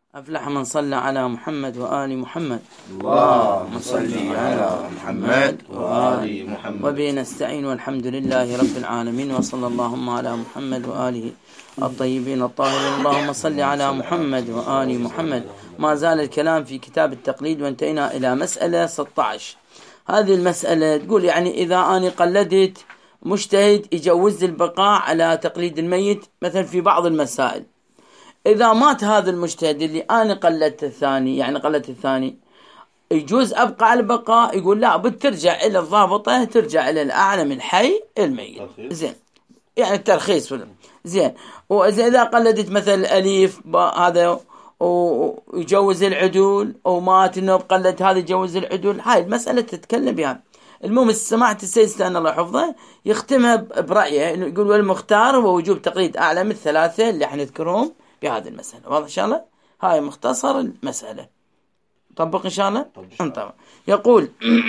أفلح من صلى على محمد وآل محمد. اللهم صل على محمد وآل محمد. وبه نستعين والحمد لله رب العالمين، وصلى اللهم على محمد وآله الطيبين الطاهرين. اللهم صل على محمد وآل محمد. ما زال الكلام في كتاب التقليد، وانتهينا إلى مسألة 16. هذه المسألة تقول يعني إذا أنا قلدت مجتهد يجوز البقاء على تقليد الميت مثلا في بعض المسائل، إذا مات هذا المجتهد اللي أنا قلدت الثاني، يعني قلدت الثاني، يجوز أبقى على البقاء؟ يقول لا، بترجع إلى الضابطة، ترجع إلى الأعلم الحي الميت. زين، يعني الترخيص زين. وإذا قلدت مثلا أليف هذا ويجوز العدول، ومات إنه بقلد هذا يجوز العدول، هاي المسألة تتكلم بها. المهم سمعت السيد ستان الله حفظه يختمها برأيه، إنه يقول والمختار هو وجوب تقليد أعلم الثلاثة اللي حنذكرهم بهذه المسألة. واضح إن شاء الله؟ هاي مختصر المسألة، طبق إن شاء الله. طبعا. يقول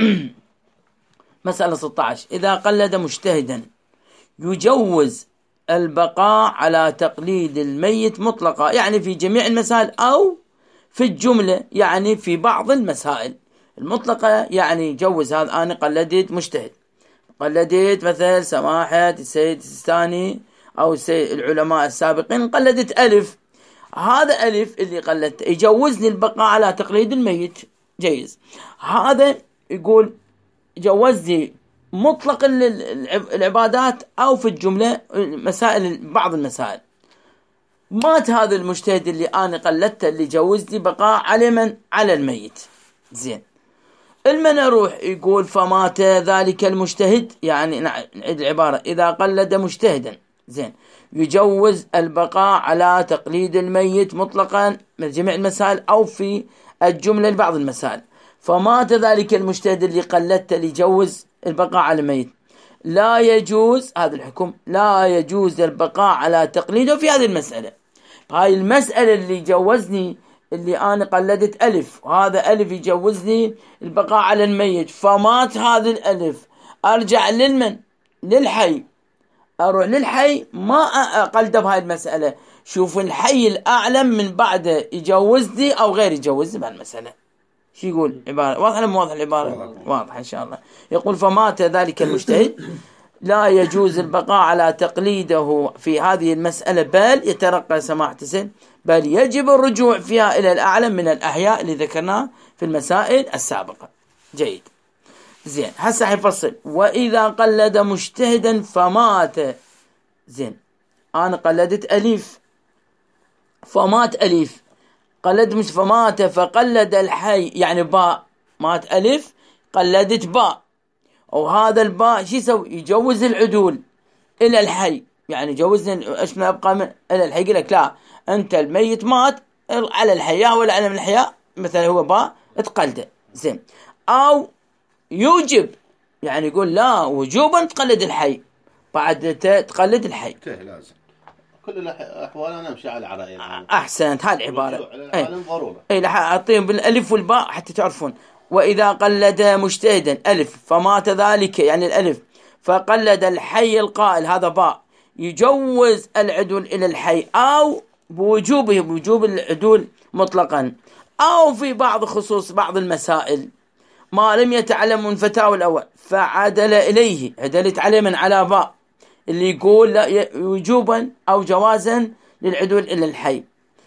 مسألة 16: إذا قلد مجتهدا يجوز البقاء على تقليد الميت مطلقا، يعني في جميع المسائل، أو في الجملة يعني في بعض المسائل. المطلقة يعني يجوز هذا، أنا قلدت مجتهد، قلدت مثل سماحة السيد السيستاني أو العلماء السابقين، قلدت ألف، هذا ألف اللي قلدته يجوزني البقاء على تقليد الميت، جيز. هذا يقول جوزني مطلق العبادات أو في الجملة مسائل، بعض المسائل. مات هذا المجتهد اللي أنا قلدته اللي جوزني بقاء على من؟ على الميت. زين، المن أروح يقول فمات ذلك المجتهد، يعني نعيد العبارة، إذا قلد مجتهدا زين يجوز البقاء على تقليد الميت مطلقا من جميع المسائل أو في الجملة لبعض المسائل. فمات ذلك المجتهد اللي قلدته اللي يجوز البقاء على الميت، لا يجوز هذا الحكم، لا يجوز البقاء على تقليده في هذه المسألة. هاي المسألة اللي جوزني اللي أنا قلدت ألف، وهذا ألف يجوزني البقاء على الميت، فمات هذا الألف، أرجع للمن؟ للحي، أروح للحي، ما أقلد بهاي المسألة. شوف الحي الأعلم من بعده يجوزني أو غير يجوزني بهالمسألة. شو يقول عبارة واضحة؟ لم واضح العبارة؟ واضحة إن شاء الله. يقول فمات ذلك المجتهد لا يجوز البقاء على تقليده في هذه المسألة، بل يترقى سماحة السيد، بل يجب الرجوع فيها إلى الأعلم من الأحياء اللي ذكرناه في المسائل السابقة. جيد. زين، هسه حيفصل. وإذا قلد مجتهدا فمات، زين أنا قلدت أليف فمات أليف، قلدت مش فمات فقلد الحي، يعني باء، مات ألف قلدت باء، وهذا الباء شو يسوي؟ يجوز العدول إلى الحي، يعني جوزني إيش ما أبقى من إلى الحي. يقول لك لا، أنت الميت مات على الحياة ولا على من الحياة، مثلا هو باء تقلده. زين، أو يوجب، يعني يقول لا وجوبا تقلد الحي، بعد تقلد الحي لازم كل الأحوال أنا أمشي على رأيي. أحسنت، هاي العبارة. أي لح أعطيهم بالألف والباء حتى تعرفون. وإذا قلد مجتهدا ألف فمات ذلك، يعني الألف، فقلد الحي القائل، هذا باء، يجوز العدول إلى الحي، أو بوجوبه، بوجوب العدول مطلقا، أو في بعض خصوص بعض المسائل ما لم يتعلم من فتاوى الأول، فعدل إليه، عدلت عليه من على باء اللي يقول لا وجوبا أو جوازا للعدول إلى الحي،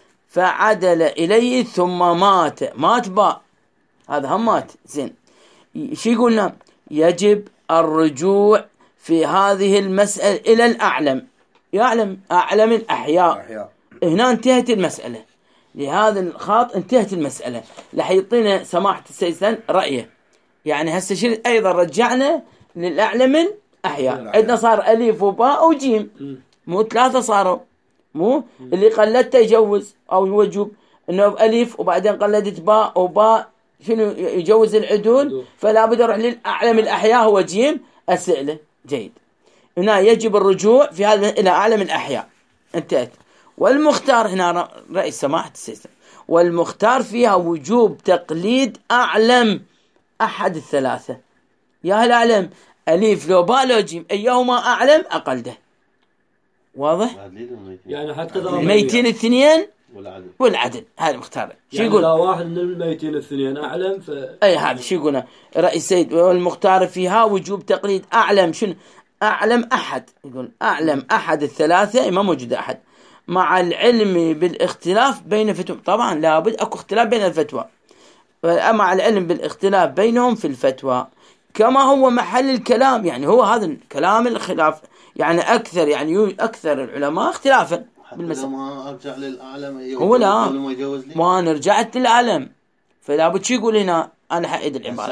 فعدل إليه ثم مات باء، هذا هم مات. زين، شو يقولنا؟ يجب الرجوع في هذه المسألة إلى الأعلم، يعلم أعلم الأحياء. هنا انتهت المسألة، لهذا الخاط انتهت المسألة. رح يعطينا سماحة السيد رأيه، يعني هسه شيء أيضا رجعنا للأعلم الأحياء. عندنا صار أليف وباء وجيم، مو ثلاثة صاروا، مو اللي قلدته يجوز أو يوجب إنه أليف وبعدين قلدت باء، وباء شنو يجوز العدول، فلا بد أروح للأعلم الأحياء هو جيم أسئلة. جيد، هنا يجب الرجوع في هذا إلى أعلم الأحياء، انتهت. والمختار هنا رأي سماحة السيستم، والمختار فيها وجوب تقليد أعلم أحد الثلاثة. يا هل أعلم أليف لو باء لو جيم، أيهما أعلم أقلده. واضح؟ يعني حتى الميتين الاثنين والعدل. هذا مختار. شو يعني يقول؟ لا واحد من الميتين الاثنين أعلم أي هذا شو يقول رأي السيد والمختار فيها وجوب تقليد أعلم. شنو أعلم؟ أحد. يقول أعلم أحد الثلاثة، ما موجود أحد، مع العلم بالاختلاف بين فتوى. طبعا لابد أكو اختلاف بين الفتوى، مع العلم بالاختلاف بينهم في الفتوى، كما هو محل الكلام. يعني هو هذا الكلام الخلاف، يعني أكثر، يعني أكثر العلماء اختلافا بالمسألة. ما أرجع للأعلم هو لا، ما رجعت للأعلم، فلا بد. شو يقول هنا؟ أنا حأيد العبارة.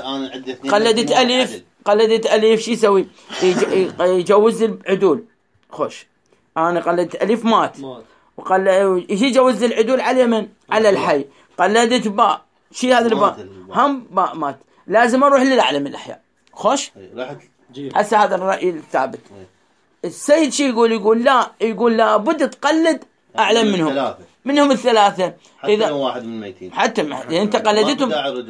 قلدت أليف شو يسوي؟ يجوز العدول. خوش، أنا قلدت أليف مات، يجوز العدول على من؟ على الحي. قلدت باء، شو هذا الباء؟ هم باء مات، لازم أروح للأعلم الأحياء. خوش، هسه هذا الرأي الثابت. السيد شو يقول؟ يقول لا، يقول لا بد تقلد أعلم منهم الثلاثة. حتى إذا واحد من الميتين، حتى أنت قلدتهم.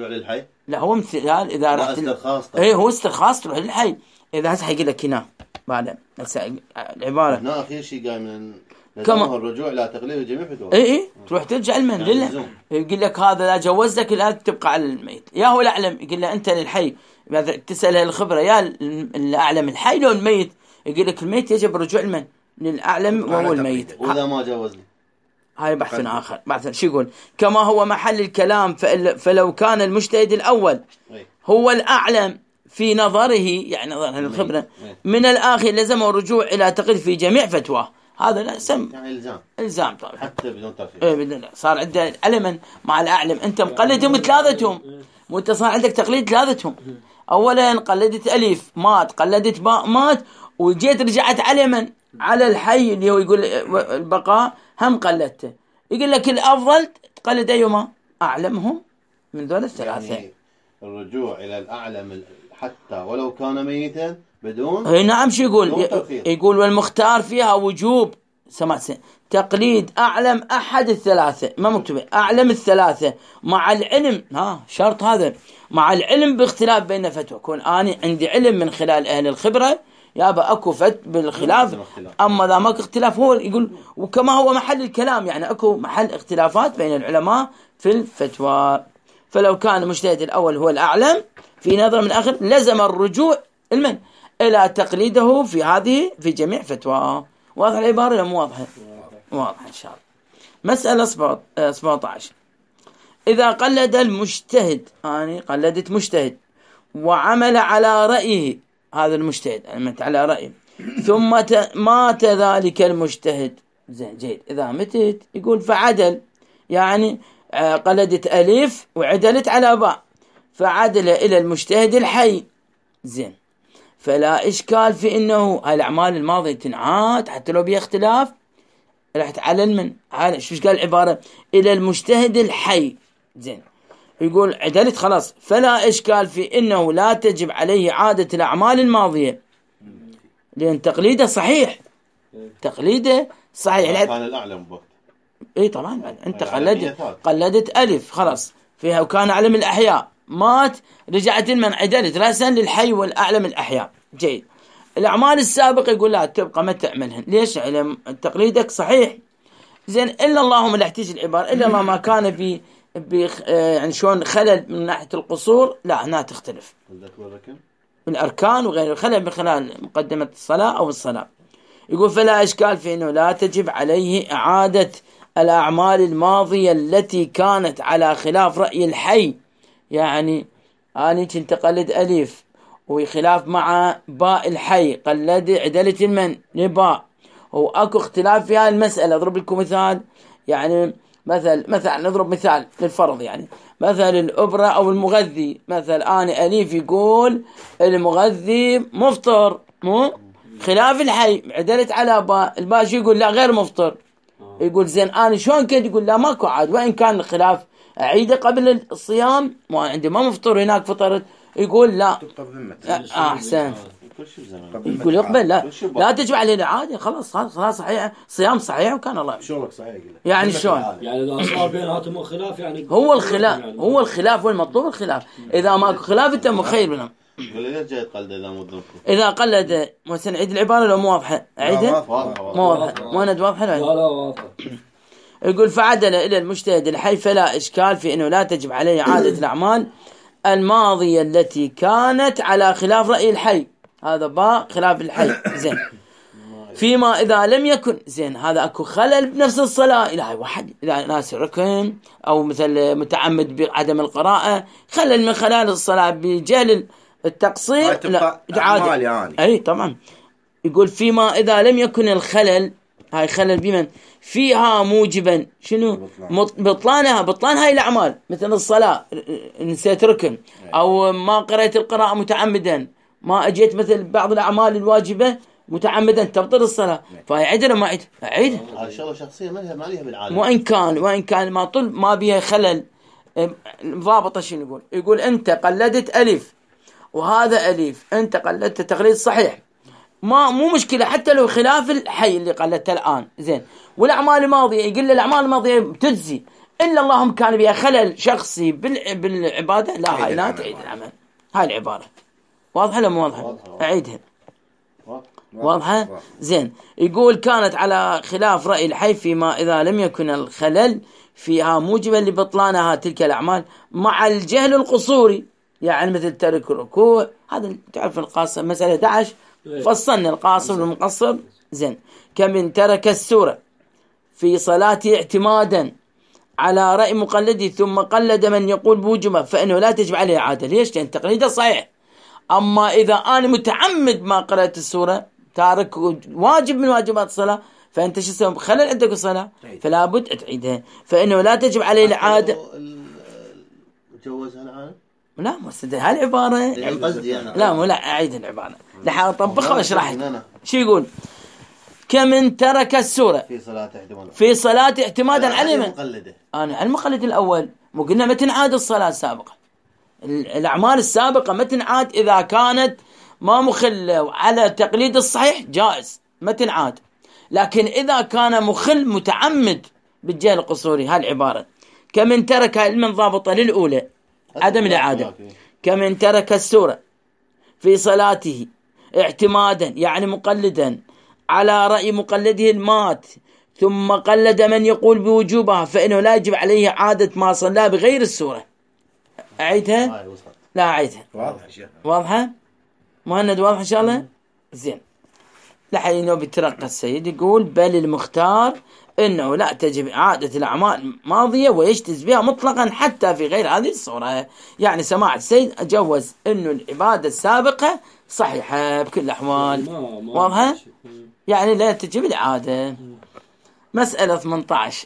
لا هو مثال إذا رحت هو استرخاص تروح للحي. إذا هسه حيقول لك هنا بعد العبارة هنا أخير شيء قال من كما الرجوع لا تقليد جميع فتوى. إيه تروح ترجع لمن؟ لله. يقول لك هذا لا جوز لك الآن تبقى على الميت. يا هو الأعلم يقول له أنت للحي، تسأل الخبرة يا الأعلم الحي لو الميت. يقول لك الميت يجب الرجوع لمن؟ للأعلم وهو الميت. وإذا ما جوز لي هاي بحث آخر. بحث شو يقول؟ كما هو محل الكلام، فلو كان المجتهد الأول هو الأعلم في نظره، يعني نظر الخبرة من الآخر، لزمه الرجوع إلى تقليد في جميع فتواه. هذا لا يعني إلزام طبعا، حتى بدون ترفيه. إيه بدون، صار عنده علما مع الأعلم. أنت مقلدهم ثلاثتهم، وأنت صار عندك تقليد ثلاثتهم. أولا قلدت أليف مات، قلدت باء مات، وجيت رجعت علما على الحي اللي هو يقول البقاء، هم قلدته. يقول لك الأفضل تقلد أيهما؟ أعلمهم من دول الثلاثة. يعني الرجوع إلى الأعلم حتى ولو كان ميتا بدون. نعم. شو يقول؟ يقول والمختار فيها وجوب تقليد أعلم أحد الثلاثة، ما مكتوب أعلم الثلاثة، مع العلم. شرط هذا، مع العلم باختلاف بين فتوى. كون أنا عندي علم من خلال أهل الخبرة، يابا أكو بالخلاف. أما ذا ماكو اختلاف، هو يقول وكما هو محل الكلام، يعني أكو محل اختلافات بين العلماء في الفتوى. فلو كان المجتهد الأول هو الأعلم في نظر من الآخر، لزم الرجوع إلى تقليده في جميع فتوى. واضح العبارة ولا مو واضحة؟ واضح إن شاء الله. مسألة 17. إذا قلد المجتهد، قلدت مجتهد وعمل على رأيه، هذا المجتهد عملت على رأيه، ثم مات ذلك المجتهد. زين جيد. إذا متت يقول فعدل، يعني قلدت ألف وعدلت على باء، فعدل إلى المجتهد الحي. زين، فلا إشكال في إنه الأعمال الماضية تنعاد حتى لو بها اختلاف. رحت على المن، على شو قال العبارة؟ إلى المجتهد الحي. زين، يقول عدلت خلاص، فلا إشكال في إنه لا تجب عليه عادة الأعمال الماضية، لأن تقليده صحيح. تقليده صحيح. كان الأعلم بوقت. إيه طبعا أنت قلدت ألف خلاص فيها، وكان أعلم الأحياء مات، رجعت من عدلت رأسا للحي والأعلم الأحياء. جيد. الأعمال السابقة يقول لا تبقى ما تعملهن. ليش؟ علم تقليدك صحيح. زين، إلا اللهم لا احتاج العبارة، إلا الله ما كان في يعني شلون خلل من ناحية القصور، لا هنا تختلف من الأركان وغير خلل من خلال مقدمة الصلاة أو الصلاة. يقول فلا إشكال في أنه لا تجب عليه إعادة الأعمال الماضية التي كانت على خلاف رأي الحي. يعني أنا كنت قلد أليف وخلاف مع باء الحي، عدلت المن لباء، وأكو اختلاف في هذه المسألة. أضرب لكم مثال، يعني مثلا نضرب مثال للفرض، يعني مثل الأبرة أو المغذي. مثل أنا أليف يقول المغذي مفطر، مو خلاف الحي، عدلت على باء، الباء شو يقول؟ لا غير مفطر. يقول زين أنا شلون كنت؟ يقول لا ماكو عاد، وإن كان الخلاف أعيده قبل الصيام، وعندي ما مفطر هناك فطرت. يقول لا أحسن، يقول يقبل، لا تجب عليه العادة، خلاص صحيح، صيام صحيح وكان الله شلونك صحيح. يعني شلون؟ يعني إذا صار بيناتهم خلاف، يعني هو الخلاف والمطلوب الخلاف. إذا ماكو خلاف أنت مخير منهم. إذا قلد مثلا عيد العبارة لو مو واضحة، عيدها مو واضحة، مو واضحة. لا واضحة. يقول فعدل إلى المجتهد الحي فلا إشكال في أنه لا تجب عليه إعادة الأعمال الماضية التي كانت على خلاف رأي الحي. هذا باء خلاف الحي. زين. فيما إذا لم يكن زين هذا أكو خلل بنفس الصلاة، إلى واحد إلى ناس ركن أو مثل متعمد بعدم القراءة، خلل من خلال الصلاة بجهل التقصير لا إعادة يعني. أي طبعا. يقول فيما إذا لم يكن الخلل، هاي خلل بمن فيها موجبا شنو بطلان هاي الأعمال، مثل الصلاة نسيت ركن أو ما قرأت القراءة متعمدا، ما أجيت مثل بعض الأعمال الواجبة متعمدا تبطل الصلاة، فهي عدل ما عيد هذا شغله شخصيه ما لها بالعالم. وإن كان ما طل ما بها خلل. ضابطه شنو يقول أنت قلدت ألف وهذا ألف، أنت قلدت تقليد صحيح، مو مشكلة حتى لو خلاف الحي اللي قلدته الآن. زين. والأعمال الماضية يقول الأعمال الماضية تجزي إلا اللهم كان بها خلل شخصي بالعبادة، لا هاي لا تعيد العمل. هاي العبارة واضحة ولا مو واضحة؟ أعيدها. واضحة؟ زين. يقول كانت على خلاف رأي الحي فيما إذا لم يكن الخلل فيها موجبا لبطلانها تلك الأعمال مع الجهل القصوري، يعني مثل ترك الركوع. هذا تعرف القاصر مسألة 11 فصلنا القاصر والمقصر. زين. كمن ترك السورة في صلاته اعتمادا على رأي مقلدي ثم قلد من يقول بوجبه فإنه لا تجب عليه إعادة. ليش؟ لأن تقليده صحيح. أما إذا أنا متعمد ما قرأت السورة تارك واجب من واجبات الصلاة، فأنت شو تسوي؟ خلل عندك الصلاة فلا بد تعيدها، فإنه لا تجب عليه الإعادة. جوزها العالم؟ لا مستدل هالعبارة. لا مو لا أعيد العبارة لحال أطبقها وأشرح. شو يقول؟ كمن ترك السورة في صلاة اعتمادا على من؟ أنا على المقلد الأول. مو قلنا ما تنعاد الصلاة السابقة، الأعمال السابقة ما تنعاد إذا كانت ما مخل على تقليد الصحيح جائز ما تنعاد، لكن إذا كان مخل متعمد بالجهل القصوري. هالعبارة كمن ترك علما ضابطة للأولى عدم الإعادة. كمن ترك السورة في صلاته اعتمادا يعني مقلدا على رأي مقلده المات ثم قلد من يقول بوجوبها فإنه لا يجب عليه إعادة ما صلى بغير السورة. أعيدها؟ لا أعيدها. واضحة؟ مهند واضح إن شاء الله؟ زين. لحين بيترقى السيد يقول بل المختار إنه لا تجب إعادة الأعمال الماضية ويجتز بها مطلقا حتى في غير هذه الصورة. يعني سماعة السيد أجوز إنه العبادة السابقة صحيحة بكل الأحوال. واضحة؟ يعني لا تجب الإعادة. مسألة 18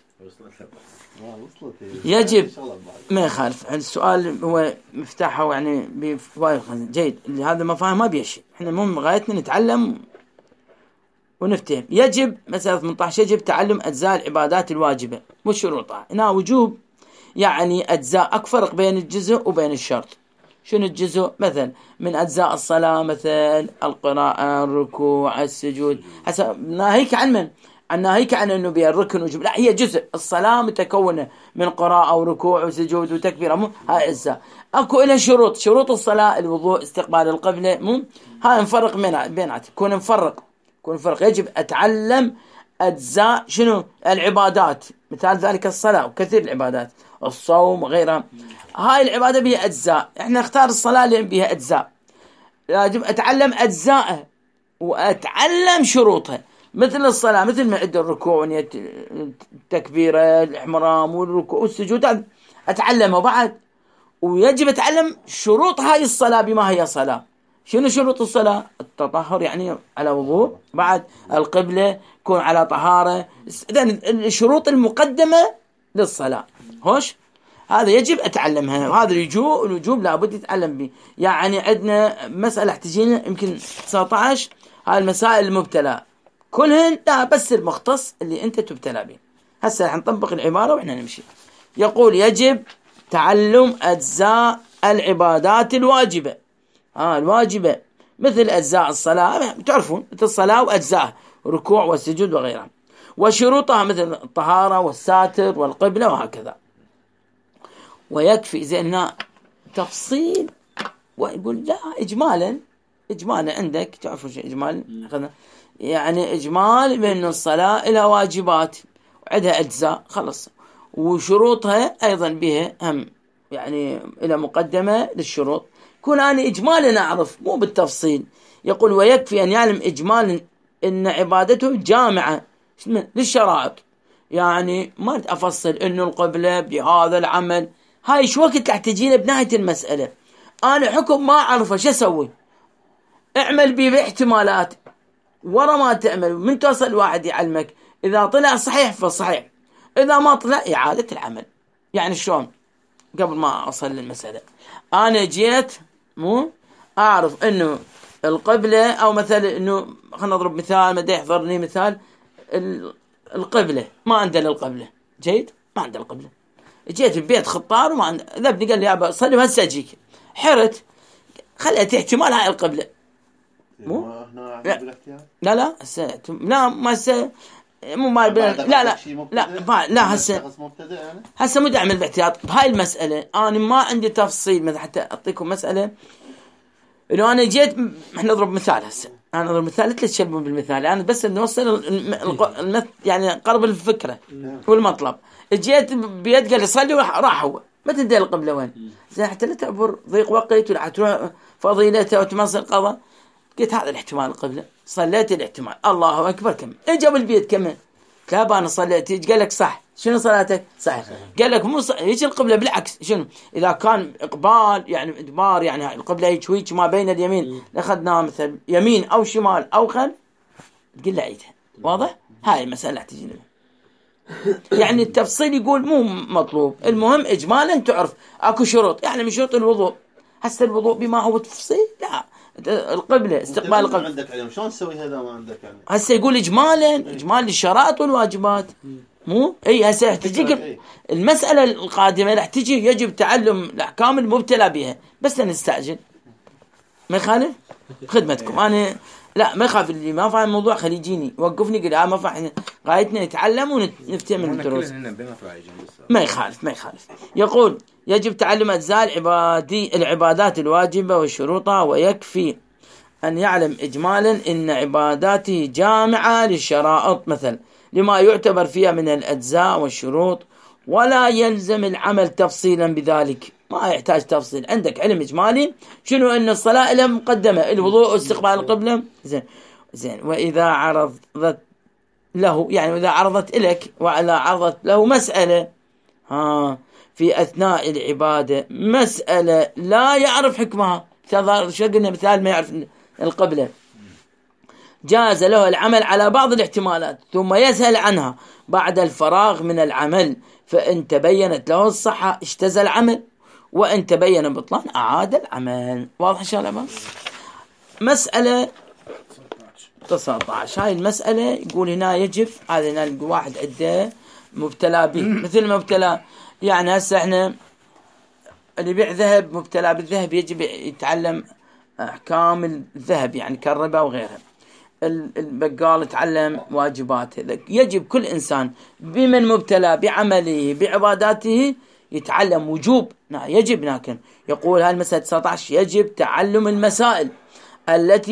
يجب ما يخالف السؤال هو مفتاحه يعني جيد. هذا ما فاهم ما بيشي. احنا مهم غايتنا نتعلم ونفتهم. يجب مسألة 18 يجب تعلم أجزاء العبادات الواجبة وشروطها. هنا وجوب يعني أجزاء أكفرق بين الجزء وبين الشرط. شنو الجزء؟ مثلا من أجزاء الصلاة مثل القراءة الركوع السجود. حسب ناهيك عن من؟ ناهيك عن أنه بها الركن وجب، لا هي جزء. الصلاة متكونة من قراءة وركوع وسجود وتكبير، هاي أجزاء. أكو إلها شروط. شروط الصلاة الوضوء استقبال القبلة، هاي نفرق بيناتها. كون نفرق يجب أتعلم أجزاء شنو العبادات، مثال ذلك الصلاة وكثير العبادات الصوم وغيرها. هاي العبادة بها أجزاء، إحنا نختار الصلاة اللي بها أجزاء، يجب أتعلم أجزائها وأتعلم شروطها. مثل الصلاة مثل ما عند الركوع ونية التكبيرة الإحرام والركوع والسجود أتعلمها بعد. ويجب أتعلم شروط هاي الصلاة بما هي صلاة. شنو شروط الصلاة؟ التطهر يعني على وضوء، بعد القبلة يكون على طهارة. إذن الشروط المقدمة للصلاة هوش هذا يجب أتعلمها، وهذا الوجوب لابد يتعلم به. يعني عندنا مسألة احتجينا يمكن 19 هاي المسائل المبتلى كلهن لا بس المختص اللي أنت تبتلى به. هسه رح نطبق العبارة وإحنا نمشي. يقول يجب تعلم أجزاء العبادات الواجبة. الواجبة مثل أجزاء الصلاة تعرفون مثل الصلاة وأجزاء ركوع والسجود وغيرها، وشروطها مثل الطهارة والساتر والقبلة وهكذا. ويكفي زينا تفصيل ويقول لا إجمالا عندك تعرفون شيء إجمال يعني إجمال بأن الصلاة لها واجبات عندها أجزاء خلص، وشروطها أيضا بها هم يعني إلى مقدمة للشروط. كون أنا إجمالا أعرف مو بالتفصيل. يقول ويكفي أن يعلم إجمالا إن عبادته جامعة للشرائط، يعني ما أفصل إنه القبلة بهذا العمل، هاي شو وقت راح تجينا بنهاية المسألة. أنا حكم ما أعرفه شو أسوي؟ اعمل بيه باحتمالات، ورا ما تعمل من توصل واحد يعلمك، إذا طلع صحيح فصحيح، إذا ما طلع إعادة العمل. يعني شلون؟ قبل ما أصل للمسألة، أنا جيت مو أعرف إنه القبلة، أو مثلا إنه خلنا نضرب مثال ما يحضرني مثال القبلة، ما عندنا القبلة جيد، ما عندنا القبلة، جيت البيت خطار وما عند ذبني قال لي يا صلي هسه أجيك، حرت خليت احتمال هاي القبلة مو لا هسه لا ما هسه مو ما لا هسه مو دعمل باحتياط بهاي المسألة. أنا ما عندي تفصيل مثلا حتى أعطيكم مسألة إنه أنا جيت، إحنا نضرب مثال هسه، أنا أضرب مثال لا تشبهون بالمثال، أنا بس نوصل يعني قرب الفكرة والمطلب. جيت بيد قال لي صلي راح هو ما تدري القبلة وين، زين حتى لا تعبر ضيق وقت ولا تروح فضيلته وتمص القضاء. قلت هذا الاحتمال القبلة، صليت الاحتمال الله أكبر كم إجا بالبيت كمان كاب أنا صليت، قال لك صح شنو صلاتك صحيح، قال لك مو صح هيك القبلة بالعكس. شنو إذا كان إقبال يعني إدبار، يعني القبلة هيك ما بين اليمين أخذناها مثل يمين أو شمال أو خلف، تقول له عيدها. واضح؟ هاي المسألة تجينا يعني التفصيل يقول مو مطلوب، المهم إجمالا تعرف أكو شروط، يعني من شروط الوضوء هسه الوضوء بما هو تفصيل لا القبلة استقبال القبلة. عندك علم شلون تسوي هذا ما عندك علم؟ هسه يقول إجمال الشرائط والواجبات مو أي هسه تجيك المسألة القادمة راح تجي يجب تعلم الأحكام المبتلى بها، بس نستعجل ما يخالف خدمتكم. أنا لا ما يخاف اللي ما فاهم الموضوع خلي يجيني وقفني قل ما فاهم، غايتنا نتعلم ونفتهم من الدروس، ما يخالف. يقول يجب تعلم أجزاء العبادات الواجبة وشروطها، ويكفي أن يعلم إجمالا إن عباداته جامعة للشرائط مثل لما يعتبر فيها من الأجزاء والشروط، ولا يلزم العمل تفصيلا بذلك، ما يحتاج تفصيل. عندك علم إجمالي شنو أن الصلاة لها مقدمة، الوضوء واستقبال القبلة زين وإذا عرضت له يعني إذا عرضت لك وإذا عرضت له مسألة في أثناء العبادة، مسألة لا يعرف حكمها، شقنا مثال ما يعرف القبلة، جاز له العمل على بعض الاحتمالات ثم يسأل عنها بعد الفراغ من العمل، فإن تبينت له الصحة اجتزى العمل، وإن تبين بطلان أعاد العمل. واضح إن شاء الله؟ مسألة 19 هاي المسألة يقول هنا يجب هذا هنا واحد عنده مبتلى به مثل مبتلى، يعني هسه احنا اللي يبيع ذهب مبتلى بالذهب يجب يتعلم أحكام الذهب يعني كالربا وغيرها. البقال يتعلم واجباته، يجب كل إنسان بمن مبتلى بعمله بعباداته يتعلم وجوب يجب. لكن يقول هاي المسألة 19 يجب تعلم المسائل التي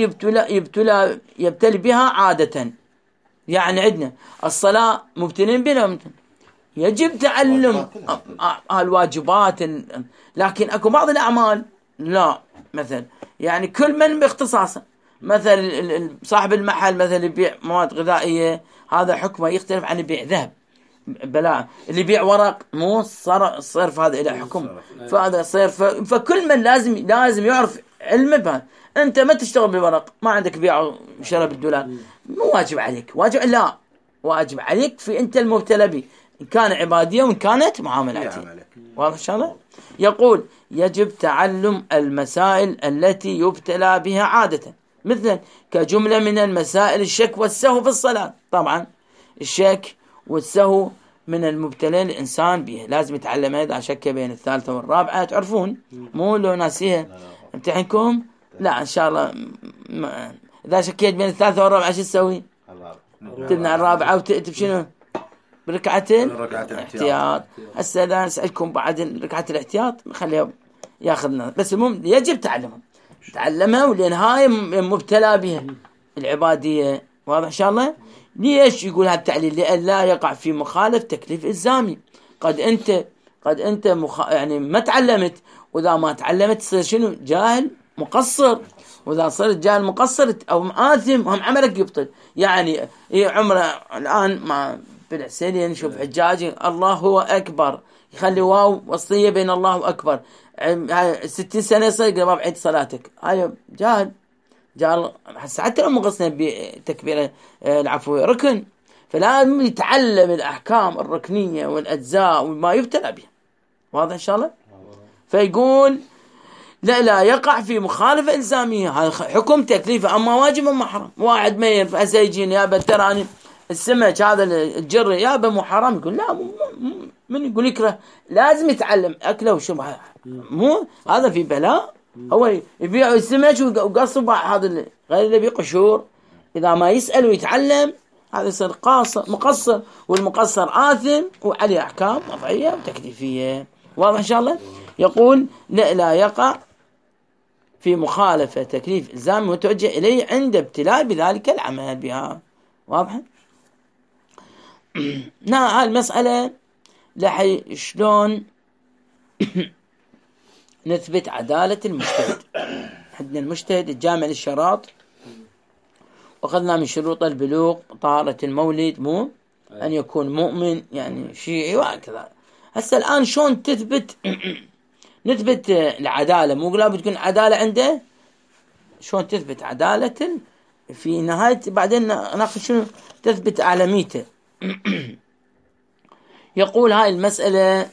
يبتلي بها عادة، يعني عندنا الصلاة مبتلين بها يجب تعلم الواجبات، لكن أكو بعض الأعمال لا، مثل يعني كل من باختصاصه، مثل صاحب المحل مثل يبيع مواد غذائية هذا حكمه يختلف عن يبيع ذهب بلا، اللي يبيع ورق مو صرف هذا إلى حكم، فهذا صرف. فكل من لازم يعرف علم بها. أنت ما تشتغل بالورق، ما عندك بيع وشراء بالدولار، مو واجب عليك، واجب عليك في أنت المبتلى به، إن كان عبادية وإن كانت معاملاتية. واضح إن شاء الله؟ يقول يجب تعلم المسائل التي يبتلى بها عادة، مثلا كجملة من المسائل الشك والسهو في الصلاة. طبعا الشك والسهو من المبتلين الإنسان به، لازم يتعلم إذا شك بين الثالثة والرابعة، تعرفون مو لو ناسيها امتحنكم لا إن شاء الله. إذا شكيت بين الثالثة والرابعة شو تسوي؟ تبنى الرابعة وتكتب شنو؟ بركعتين احتياط. هسه إذا نسألكم بعد ركعة الاحتياط خليها ياخذنا، بس المهم يجب تعلمها ولأن هاي مبتلى بها العبادية. واضح إن شاء الله؟ ليش يقول هذا التعليل؟ لأن لا يقع في مخالف تكليف إلزامي. قد أنت يعني ما تعلمت، وإذا ما تعلمت تصير شنو؟ جاهل مقصر، وإذا صرت جاهل مقصر أو آثم هم عملك يبطل. يعني عمره الآن مع بالحسين نشوف حجاجي الله هو أكبر، يخلي واو وصية بين الله وأكبر، 60 سنة يصير قبل ما بعيد صلاتك. هاي جاهل هسه حتى لو مقصنا بتكبير العفو ركن، فلازم يتعلم الأحكام الركنية والأجزاء وما يبتلى بها. واضح إن شاء الله؟ فيقول لا يقع في مخالفة إلزامية، هذا حكم تكليفه، أما واجب أما حرام. واحد ما ينفع يجيني يابا تراني السمك هذا الجر يابا مو حرام، يقول لا من يقول يكره، لازم يتعلم أكله وشربه، مو هذا في بلاء. هو يبيع السمك وقصب هذا غير اللي بقشور، إذا ما يسأل ويتعلم هذا يصير مقصر، والمقصر آثم وعليه أحكام وضعية وتكليفية. واضح إن شاء الله؟ يقول لا يقع في مخالفة تكليف إلزام متوجه إليه عند ابتلاء بذلك العمل بها. واضح؟ هاي المسألة لحي شلون نثبت عدالة المجتهد. عندنا المجتهد الجامع للشراط، وأخذنا من شروط البلوغ طهارة المولد، مو أن يكون مؤمن يعني شيعي وهكذا. هسه الآن شلون نثبت العدالة؟ مو لا بتكون عدالة عنده، شلون تثبت عدالة في نهاية بعدين ناخذ شنو تثبت أعلميته. يقول هاي المسألة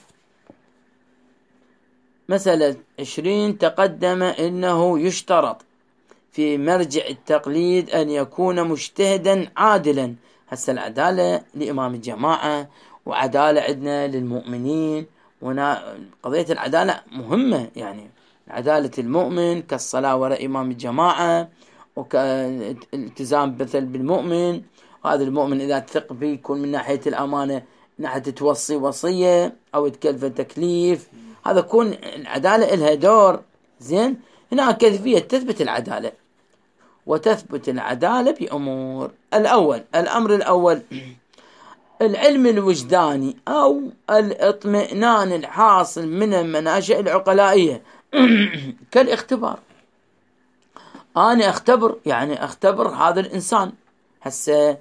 مسألة 20 تقدم إنه يشترط في مرجع التقليد أن يكون مجتهدا عادلا. هسه العدالة لإمام الجماعة، وعدالة عندنا للمؤمنين، وهنا قضية العدالة مهمة، يعني عدالة المؤمن كالصلاة وراء إمام الجماعة، وكالالتزام مثل بالمؤمن. وهذا المؤمن إذا تثق به يكون من ناحية الأمانة، من ناحية توصي وصية أو تكلف تكليف، هذا يكون العدالة إلها دور. زين، هنا كيفية تثبت العدالة. وتثبت العدالة بأمور. الأمر الأول العلم الوجداني أو الاطمئنان الحاصل من المناشئ العقلائية كالاختبار. أنا أختبر هذا الإنسان. هسه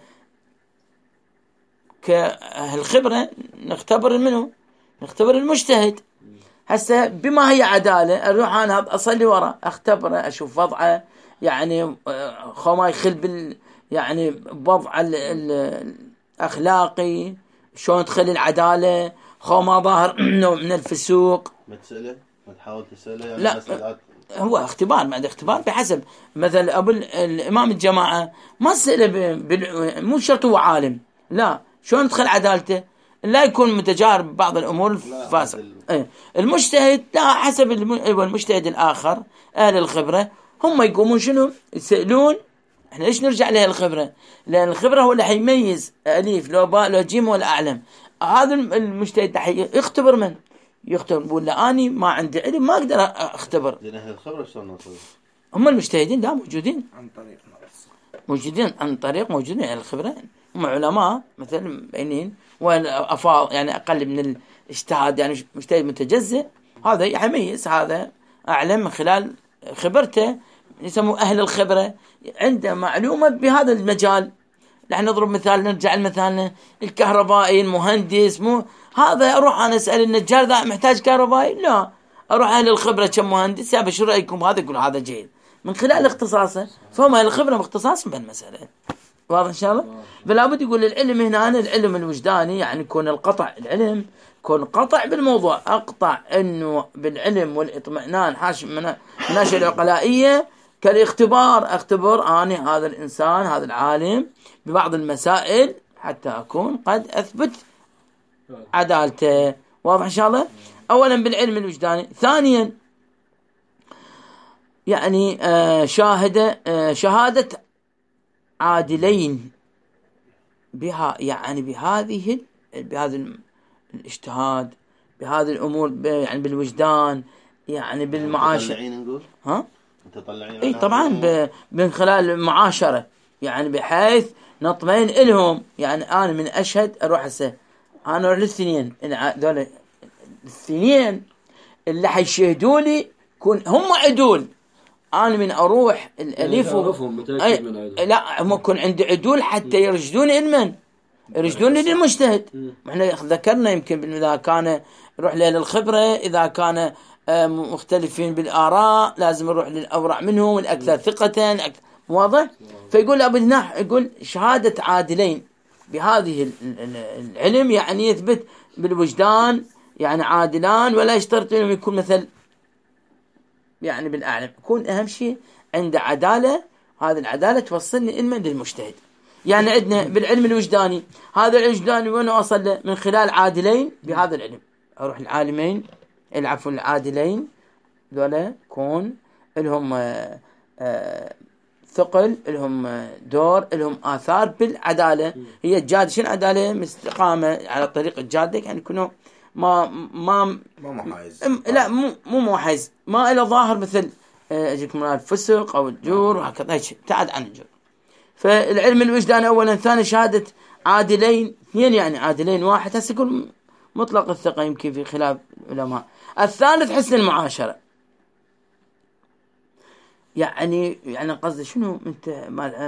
كالخبرة نختبر منه، نختبر المجتهد. هسه بما هي عدالة، أروح أنا أصلي وراء أختبره، أشوف وضعه، يعني ما يخل يعني بوضع الأخلاقي، شلون تخلي العدالة، ما ظاهر نوع من الفسوق. ما تسأله، ما تحاول تسأله يعني. لا، هو اختبار بعد اختبار بحسب. مثلا الإمام الجماعة ما سأله مو شرط هو عالم، لا، شلون تدخل عدالته؟ لا يكون متجارب بعض الأمور فاسق. المجتهد لا، حسب المجتهد الآخر أهل الخبرة هم يقومون شنو يسألون. احنا ليش نرجع لها الخبرة؟ لأن الخبرة هو اللي حيميز أليف لو باء لو جيم ولا أعلم. هذا المجتهد يختبر من يختبر، بقول له أني ما عندي علم ما أقدر أختبر. لأن أهل الخبرة شلون نصير؟ هم المجتهدين لا موجودين عن طريق موجودين أهل الخبرة، هم علماء مثلا بينين وأفاض، يعني أقل من الاجتهاد، يعني مجتهد متجزئ هذا يميز هذا أعلم من خلال خبرته، يسموه أهل الخبرة، عنده معلومة بهذا المجال. نحن نضرب مثال، نرجع لمثالنا الكهربائي المهندس، مو هذا أروح أنا أسأل النجار ذا محتاج كهربائي؟ لا، أروح أهل الخبرة كمهندس، يا شو رأيكم هذا؟ يقول هذا جيد من خلال اختصاصه، فهم أهل الخبرة باختصاص بهالمسألة. واضح إن شاء الله؟ فلا بد يقول العلم هنا العلم الوجداني، يعني يكون القطع، العلم يكون قطع بالموضوع، أقطع إنه بالعلم والاطمئنان حاشم مناشئ العقلائية كالاختبار، اختبر أنا هذا الإنسان هذا العالم ببعض المسائل حتى أكون قد أثبت عدالته. واضح إن شاء الله؟ أولا بالعلم الوجداني. ثانيا يعني شهادة عادلين بها، يعني بهذا الاجتهاد، بهذه الأمور، يعني بالوجدان، يعني بالمعاشرة. متطلعين نقول؟ ها؟ متطلعين. اي طبعا من خلال المعاشرة، يعني بحيث نطمئن إلهم. يعني أنا من أشهد أروح أنا أروح للثنين دول الثنين اللي حيشهدوا لي كون هم عدول. أنا من أروح الأليف لا هم يكون عندي عدول حتى يرشدوني إلمن يرشدوني للمجتهد. احنا ذكرنا يمكن إذا كان نروح للخبرة، إذا كان مختلفين بالآراء لازم نروح للأورع منهم الأكثر ثقة واضح. فيقول لابد يقول شهادة عادلين بهذه العلم، يعني يثبت بالوجدان يعني عادلان، ولا يشترط انه يكون مثل يعني بالأعلم، يكون أهم شيء عنده عدالة. هذه العدالة توصلني علما للمجتهد. يعني عندنا بالعلم الوجداني، هذا الوجداني وين أوصل له؟ من خلال عادلين بهذا العلم. أروح العالمين العفو العادلين ذولا كون لهم ثقل، لهم دور، لهم آثار بالعدالة. هي الجادة شنو عدالة؟ مستقامة على طريق الجادة، يعني يكونوا ما محايز، لا مو محايز، ما إلى ظاهر مثل أجيكم الفسق أو الجور وهكذا، ابتعد عن الجور. فالعلم الوجداني أولا. ثاني شهادة عادلين، اثنين يعني عادلين واحد، هسه يقول مطلق الثقة يمكن في خلاف العلماء. الثالث حسن المعاشرة، يعني قصدي شنو انت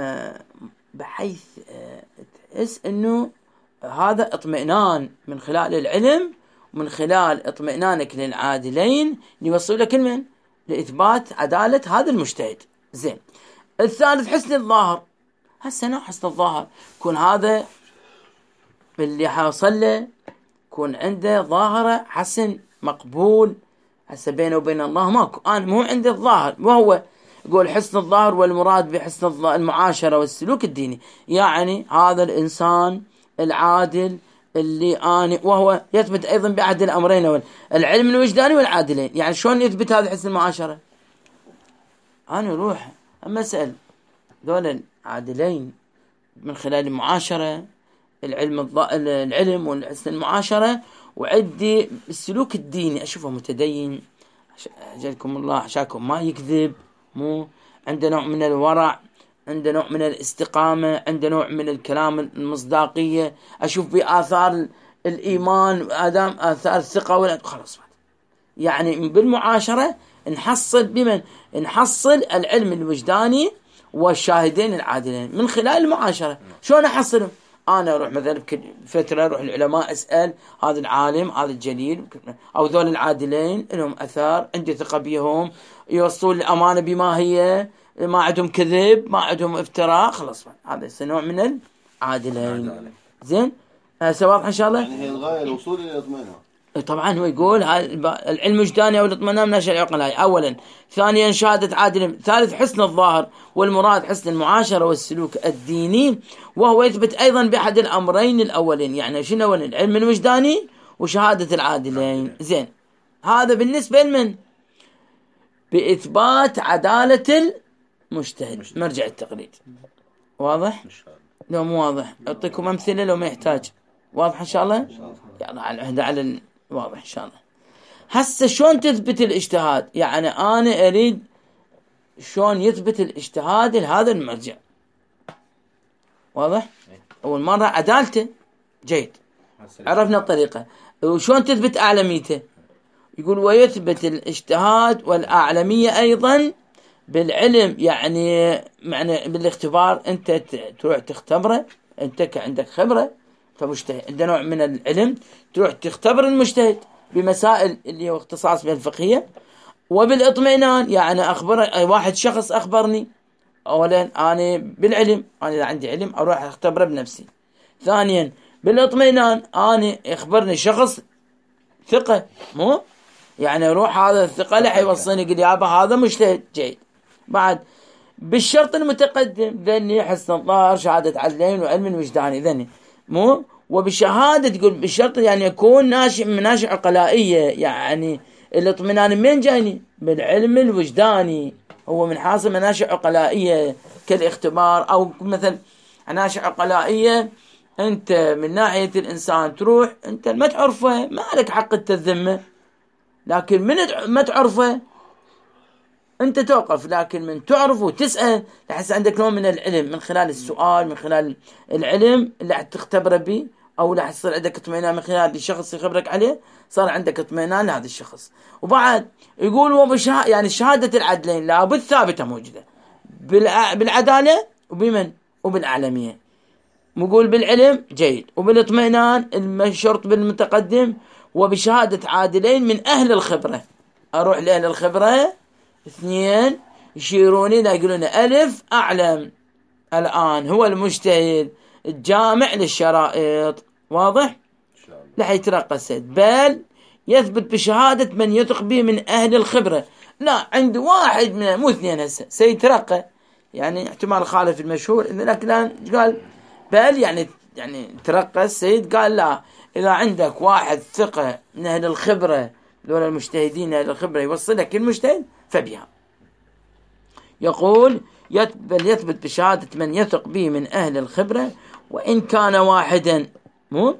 بحيث تحس انه هذا اطمئنان من خلال العلم ومن خلال اطمئنانك للعادلين يوصل لك من لإثبات عدالة هذا المجتهد. زين. الثالث حسن الظاهر. هسه حسن الظاهر يكون هذا اللي حيوصل له يكون عنده ظاهرة حسن مقبول. هسه بينه وبين الله ماكو، أنا مو عندي الظاهر. وهو يقول حسن الظاهر والمراد بحسن المعاشرة والسلوك الديني، يعني هذا الإنسان العادل اللي أنا، وهو يثبت أيضا بأحد الأمرين، العلم الوجداني والعادلين. يعني شلون يثبت هذا حسن المعاشرة؟ أنا أروح أما أسأل دول العادلين من خلال المعاشرة، العلم والحسن المعاشرة، وعندي السلوك الديني أشوفه متدين، أجلكم الله عشاكم ما يكذب، مو عنده نوع من الورع، عنده نوع من الاستقامة، عنده نوع من الكلام المصداقية، أشوف بآثار الإيمان آدم آثار الثقة ولا خلاص. يعني بالمعاشرة نحصل بمن نحصل العلم الوجداني والشاهدين العادلين من خلال المعاشرة. شلون أحصلهم؟ أنا أروح مثلا فترة أروح العلماء أسأل هذا العالم هذا الجليل أو ذول العادلين لهم أثار، عندي ثقة بهم، يوصلون الأمانة بما هي، ما عندهم كذب، ما عندهم افتراء، خلاص هذا نوع من العادلين. زين واضح إن شاء الله. يعني هي الغاية الوصول إلى الاطمئنان. طبعا هو يقول العلم الوجداني أو الاطمئنان من أشياء العقلاء أولا. ثانيا شهادة عادل. ثالث حسن الظاهر والمراد حسن المعاشرة والسلوك الديني، وهو يثبت أيضا بأحد الأمرين الأولين. يعني شنو العلم الوجداني وشهادة العادلين. زين. هذا بالنسبة لمن؟ بإثبات عدالة المجتهد مرجع التقليد. واضح؟ لو مو واضح أعطيكم أمثلة لو ما يحتاج. واضح إن شاء الله؟ على واضح إن شاء الله. هسه شلون تثبت الاجتهاد؟ يعني أنا أريد شلون يثبت الاجتهاد لهذا المرجع. واضح؟ أول مرة عدالته جيد، عرفنا الطريقة. وشلون تثبت أعلميته؟ يقول ويثبت الاجتهاد والأعلمية أيضا بالعلم، يعني معنى بالاختبار. أنت تروح تختبره، أنت عندك خبرة فمجتهد، عندنا نوع من العلم، تروح تختبر المجتهد بمسائل اللي هو اختصاص بالفقهية. وبالاطمئنان يعني أخبر واحد شخص أخبرني، أولا أنا بالعلم، أنا إذا عندي علم أروح أختبره بنفسي. ثانيا بالاطمئنان أنا يخبرني شخص ثقة، مو يعني أروح هذا الثقة اللي حيوصلني يقول يابا هذا مجتهد جيد. بعد بالشرط المتقدم ذني حسن الظاهر شهادة عدلين وعلم وجداني ذني، مو وبشهادة تقول بالشرط يعني يكون ناشئ من مناشئ عقلائية. يعني الاطمئنان من جاني بالعلم الوجداني، هو من حاصل مناشئ عقلائية كالاختبار، أو مثل مناشئ عقلائية أنت من ناحية الإنسان تروح أنت ما تعرفه ما لك حق التذمة، لكن من ما تعرفه أنت توقف، لكن من تعرف وتسأل لحس عندك نوع من العلم من خلال السؤال، من خلال العلم اللي تختبره به، أو راح يصير عندك اطمئنان من خلال الشخص يخبرك عليه، صار عندك اطمئنان لهذا الشخص. وبعد يقول يعني شهادة العدلين لابد ثابتة موجودة بالعدالة وبمن وبالأعلمية. نقول بالعلم جيد، وبالاطمئنان الشرط بالمتقدم، وبشهادة عادلين من أهل الخبرة. أروح لأهل الخبرة 2 يشيروني لا يقولون ألف أعلم الآن هو المجتهد الجامع للشرائط، واضح؟ لا يترقى السيد، بل يثبت بشهادة من يثق به من أهل الخبرة. لا عند واحد من مو 2 هسه سيترقى، يعني احتمال خالف المشهور، لكن قال بل يعني ترقى السيد، قال لا، إذا عندك واحد ثقة من أهل الخبرة دول المجتهدين أهل الخبرة يوصلك المجتهد فبها. يقول بل يثبت بشهادة من يثق به من أهل الخبرة وإن كان واحدا، مو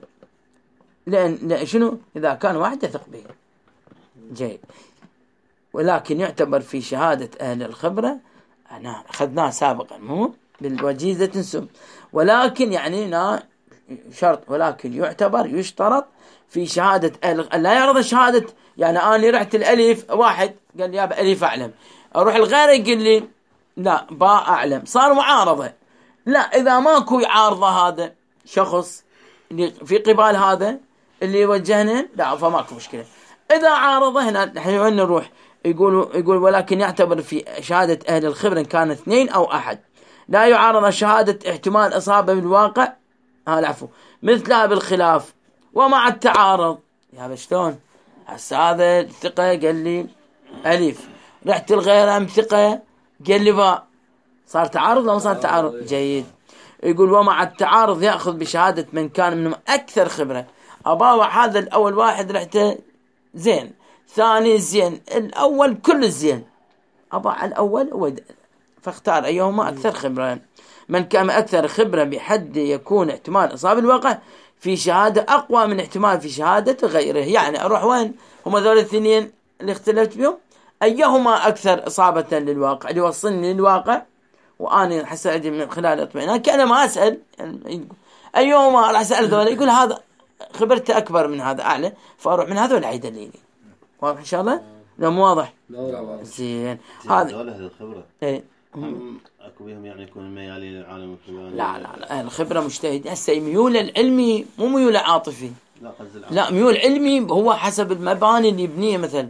لأن شنو إذا كان واحد يثق به جيد، ولكن يعتبر في شهادة أهل الخبرة أنا أخذناه سابقا مو بالوجيزة تنسب، ولكن يعني شرط، ولكن يشترط في شهادة أهل، لا يعرض شهادة. يعني أنا رحت الألف، واحد قال لي يا ألف أعلم، أروح الغير يقول لي لا باء أعلم، صار معارضة. لا، إذا ماكو يعارضة هذا شخص اللي في قبال هذا اللي يوجهنا، لا فماكو مشكلة. إذا عارضه هنا نحن نروح يقول ولكن يعتبر في شهادة أهل الخبرة إن كان 2 أو 1 لا يعارض شهادة احتمال إصابة بالواقع، العفو مثلها بالخلاف ومع التعارض. يا شلون هذا الثقة قال لي ألف، رحت الغير ثقة قال لي باء، صار تعارض لو صار تعارض جيد. يقول ومع التعارض يأخذ بشهادة من كان منهم أكثر خبرة. أباوع هذا الأول واحد رحته زين، ثاني زين، الأول كل الزين، أباع الأول فاختار أيهما أكثر خبرة. من كان أكثر خبرة بحد يكون احتمال إصابة الواقع في شهادة أقوى من احتمال في شهادة غيره. يعني أروح وين هم ذول 2 اللي اختلفت بهم، أيهما أكثر إصابة للواقع اللي يوصلني للواقع، وأنا حسأل من خلال اطمئنان كأنا ما أسأل أيهما راح أسأل ذول، يقول هذا خبرته أكبر من هذا أعلى، فأروح من هذا ولا يدليني. واضح إن شاء الله؟ لا مو واضح؟ لا زين. هذا أهل الخبرة إيه أكو بهم يعني يكون ميالين للعالم الفلاني. لا الخبرة مجتهد هسه ميول العلمي مو ميول عاطفي، لا ميول علمي هو حسب المباني اللي يبنيه مثلا،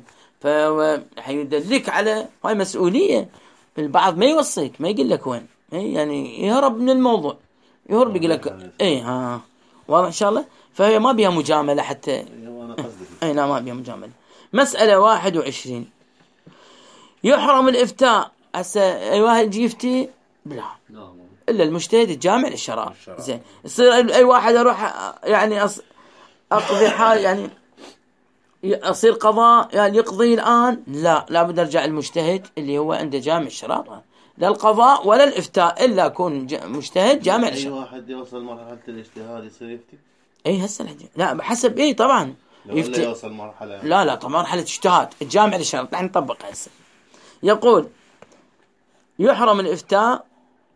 فحيدلك على هاي مسؤولية. البعض ما يوصيك، ما يقول لك وين، يعني يهرب من الموضوع، يهرب يقول لك واضح إن شاء الله. فهي ما بيها مجاملة حتى لا ما بيها مجاملة. مسألة 21 يحرم الإفتاء. هسه أي واحد يجي يفتي لا إلا المجتهد الجامع للشرائع. زين يصير أي واحد أروح يعني أقضي حال يعني أصير قضاء يعني يقضي الآن، لا بد أرجع المجتهد اللي هو عنده جامع الشرائع، لا القضاء ولا الإفتاء إلا أكون مجتهد جامع الشرائع. أي واحد يوصل مرحلة الاجتهاد يصير يفتي؟ هسه لا بحسب طبعا يفتي يوصل مرحلة لا طبعا مرحلة اجتهاد الجامع للشرائع نحن نطبقها هسه. يقول يحرم الإفتاء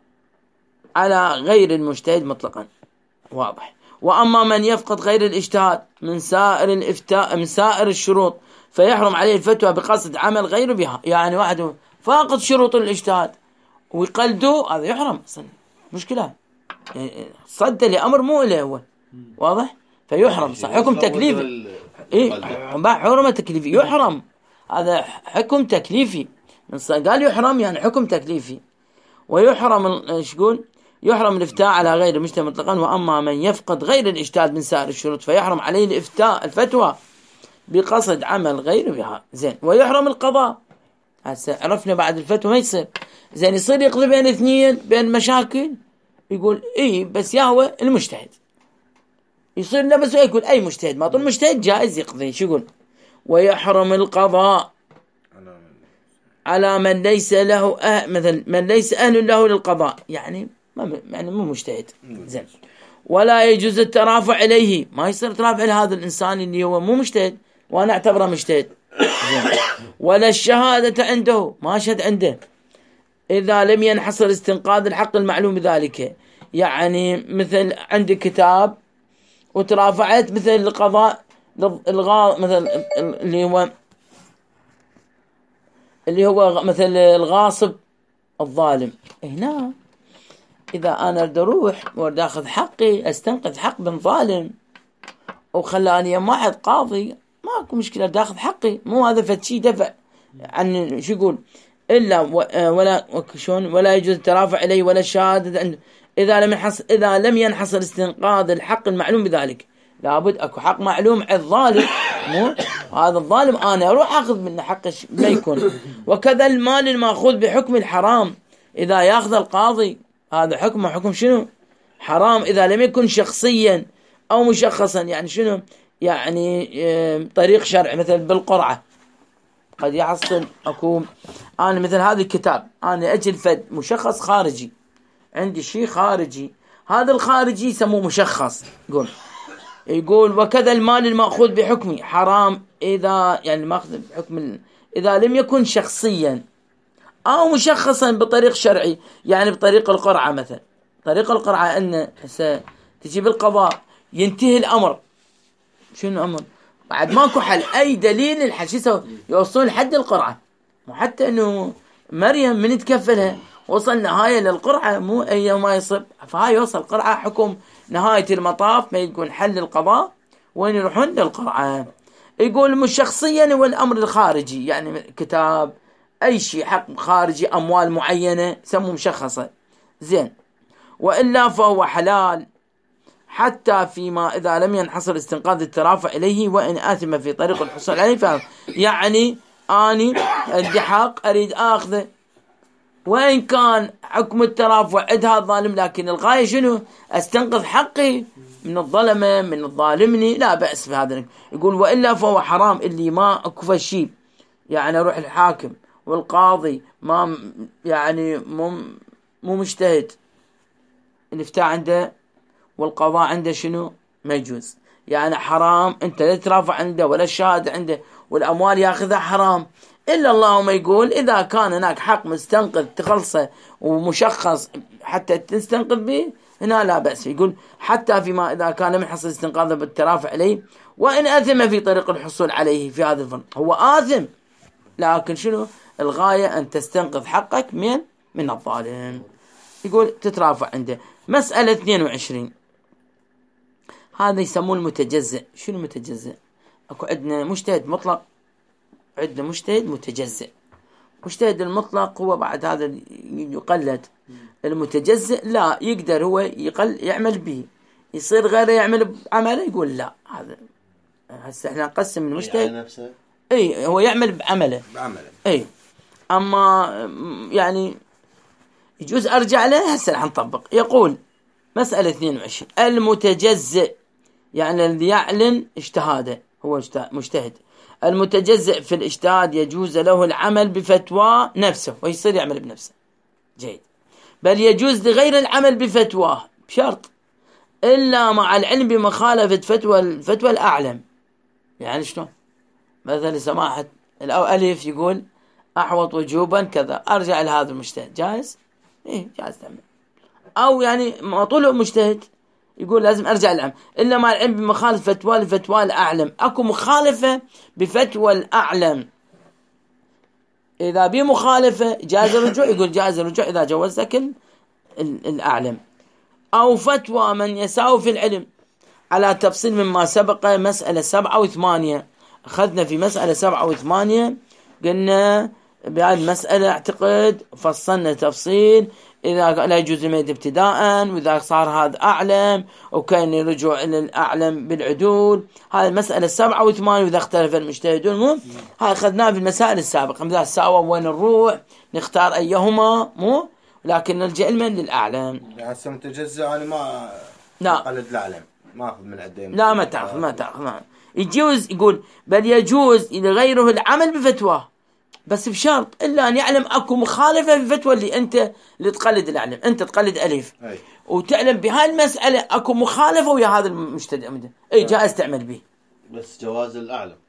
على غير المجتهد مطلقا، واضح. وأما من يفقد غير الاجتهاد من سائر الإفتاء من سائر الشروط فيحرم عليه الفتوى بقصد عمل غير بها. يعني واحد فاقد شروط الاجتهاد ويقلده هذا يحرم مشكلة، صد لأمر مو إليه هو، واضح. فيحرم صح حكم تكليفي، حرمة تكليفي يحرم، هذا حكم تكليفي. قال يحرم يعني حكم تكليفي. ويحرم ايش يقول يحرم الإفتاء على غير المجتهد مطلقا. وأما من يفقد غير الاجتهاد من سائر الشروط فيحرم عليه الفتوى بقصد عمل غير بها. زين. ويحرم القضاء. هسه عرفنا بعد الفتوى ما يصير زين يصير يقضي بين 2 بين مشاكل، يقول بس هو المجتهد يصير نفسه يقول أي مجتهد ما طول مجتهد جائز يقضي. شو يقول ويحرم القضاء على من ليس له مثل من ليس أهل له للقضاء، يعني مو مجتهد. زين. ولا يجوز الترافع عليه، ما يصير ترافع لهذا الإنسان اللي هو مو مجتهد وأنا أعتبره مجتهد. زين. ولا الشهادة عنده، ما شهد عنده، إذا لم ينحصر استنقاذ الحق المعلوم بذلك. يعني مثل عندك كتاب وترافعت مثل القضاء مثل اللي هو مثل الغاصب الظالم. هنا إذا أنا أريد أروح وأريد أخذ حقي، أستنقذ حق بن ظالم وخلاني واحد قاضي، ماكو مشكلة، أريد أخذ حقي، مو هذا فتشي دفع عن شو يقول إلا ولا يجوز الترافع إليه ولا الشهادة عنده إذا لم ينحصر استنقاذ الحق المعلوم بذلك. لابد أكو حق معلوم على الظالم، مو هذا الظالم أنا أروح أخذ منه حقه لا يكون. وكذا المال المأخوذ بحكم الحرام إذا يأخذ القاضي، هذا حكمه حكم شنو؟ حرام، إذا لم يكن شخصيا أو مشخصا. يعني شنو؟ يعني طريق شرع، مثل بالقرعة قد يحصل أكون أنا مثل هذا الكتاب، أنا أجل فد مشخص خارجي، عندي شيء خارجي، هذا الخارجي يسموه مشخص. يقول وكذا المال المأخوذ بحكمه حرام إذا يعني مأخذ بحكم إذا لم يكن شخصيا أو مشخصا بطريق شرعي. يعني بطريق القرعة مثلا، طريق القرعة أن تجيب القضاء ينتهي الأمر، شنو الأمر؟ بعد ماكو حل، أي دليل الحل شو يسوي؟ يوصل لحد القرعة، وحتى إنه مريم من تكفلها وصل نهاية للقرعة، مو أي ما يصب، فهاي يوصل القرعة حكم نهاية المطاف، ما يكون حل القضاء وين يروحون للقرعة. يقول مش شخصيا والأمر الخارجي، يعني كتاب أي شيء حق خارجي، أموال معينة سموه مشخصة زين. وإلا فهو حلال حتى فيما إذا لم ينحصر استنقاذ الترافع إليه وإن آثم في طريق الحصول عليه. يعني أني عندي حق أريد أخذه، وإن كان حكم الترافع عندها الظالم، لكن الغاية شنو؟ أستنقذ حقي من الظلمة، من الظالمني، لا بأس بهذا. يقول وإلا فهو حرام اللي ما أكفى شيء، يعني أروح الحاكم والقاضي ما يعني مو مجتهد، الافتاء عنده والقضاء عنده شنو؟ ما يجوز. يعني حرام، أنت لا ترافع عنده ولا الشهادة عنده، والأموال يأخذها حرام. إلا اللهم يقول إذا كان هناك حق مستنقذ تخلصه ومشخص حتى تستنقذ به، هنا لا بأس. يقول حتى فيما إذا كان لم يحصل استنقاذه بالترافع عليه وإن أثم في طريق الحصول عليه. في هذا الفرق هو آثم، لكن شنو الغاية؟ أن تستنقذ حقك من الظالم. يقول تترافع عنده. مسألة 22 هذا يسموه المتجزئ. شنو متجزئ؟ أكو عندنا مجتهد مطلق، عندنا مجتهد متجزئ. مجتهد المطلق هو بعد هذا يقلد، المتجزئ لا يقدر هو يعمل به، يصير غيره يعمل بعمله يقول لا. هذا هسه احنا نقسم المجتهد، اي هو يعمل بعمله اي، اما يعني يجوز ارجع له. هسه رح نطبق. يقول مسألة 22 المتجزئ يعني الذي يعلن اجتهاده، هو مجتهد. المتجزئ في الاجتهاد يجوز له العمل بفتوى نفسه ويصير يعمل بنفسه، جيد، بل يجوز لغير العمل بفتواه بشرط إلا مع العلم بمخالفة الفتوى الأعلم. يعني شلون؟ مثلا سماحة الألف يقول أحوط وجوبا كذا، أرجع لهذا المجتهد، جائز؟ إيه جائز تعمل. أو يعني ما طلع مجتهد يقول لازم أرجع للعلم، إلا مع العلم بمخالفة فتوى لفتوى الأعلم. أكو مخالفة بفتوى الأعلم، إذا بمخالفة جاز الرجوع، يقول جاز الرجوع إذا جوزك الأعلم. أو فتوى من يساوي في العلم على تفصيل مما سبق. مسألة 7 و8 أخذنا في مسألة 7 و8 قلنا بعد مسألة اعتقد فصلنا تفصيل إذا لا يجوز الميت ابتداء، وإذا صار هذا أعلم وكان يرجع إلى الأعلم بالعدول. هذه المسألة 7 و8. وإذا اختلف المجتهدون مو هذا أخذناه في المسائل السابقة، إذا ساوى وين نروح نختار أيهما مو، لكن نرجع للأعلم. هسه متجزئ أنا ما أقلد الأعلم، ما أخذ من عدين. لا ما تأخذ يجوز. يقول بل يجوز لغيره العمل بفتواه بس بشرط إلا أن يعلم أكو مخالفة في الفتوى اللي تقلد الأعلم. أنت تقلد ألف وتعلم بهاي المسألة أكو مخالفة ويا هذا المجتهد، أي جائز تعمل به. بس جواز الأعلم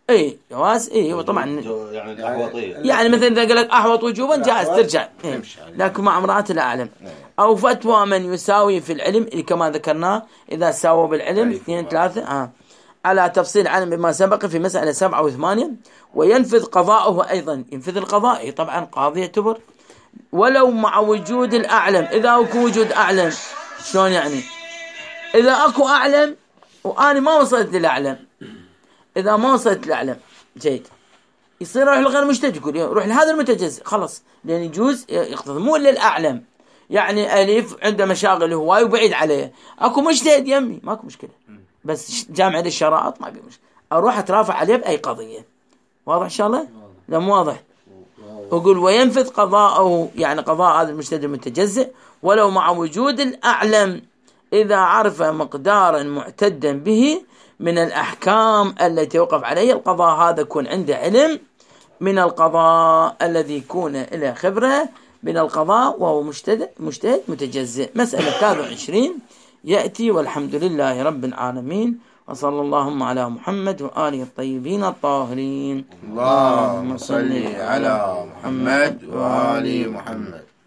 اي جواز وطبعا يعني الأحوطية، يعني مثلا إذا قال لك أحوط وجوبا جائز ترجع لكن مع امرأة لا أعلم. أو فتوى من يساوي في العلم كما ذكرنا إذا ساووا بالعلم 2 3 على تفصيل علم بما سبق في مسألة 7 و8 وينفذ قضاؤه أيضا. ينفذ القضاء طبعا قاضي يعتبر ولو مع وجود الأعلم. إذا أكو وجود أعلم شلون يعني؟ إذا أكو أعلم وأنا ما وصلت للأعلم، إذا ما وصلت للأعلم جيد يصير يروح لغير مجتهد، يقول يروح لهذا المتجزئ خلص، لأن يجوز يقتضي مو للأعلم. يعني أليف عنده مشاغل هواي وبعيد عليه، أكو مجتهد يمي ماكو مشكلة، بس جامع للشرائط ما في مشكلة، أروح أترافع عليه بأي قضية. واضح إن شاء الله؟ لا مو واضح. وقل وينفذ قضاءه يعني قضاء هذا المجتهد المتجزئ ولو مع وجود الأعلم إذا عرف مقدارا معتدا به من الأحكام التي يوقف عليه القضاء. هذا يكون عنده علم من القضاء الذي يكون إلى خبرة من القضاء وهو مجتهد متجزئ. مسألة 23 يأتي والحمد لله رب العالمين وصلى اللهم على محمد وآله الطيبين الطاهرين. اللهم صل على محمد وآل محمد.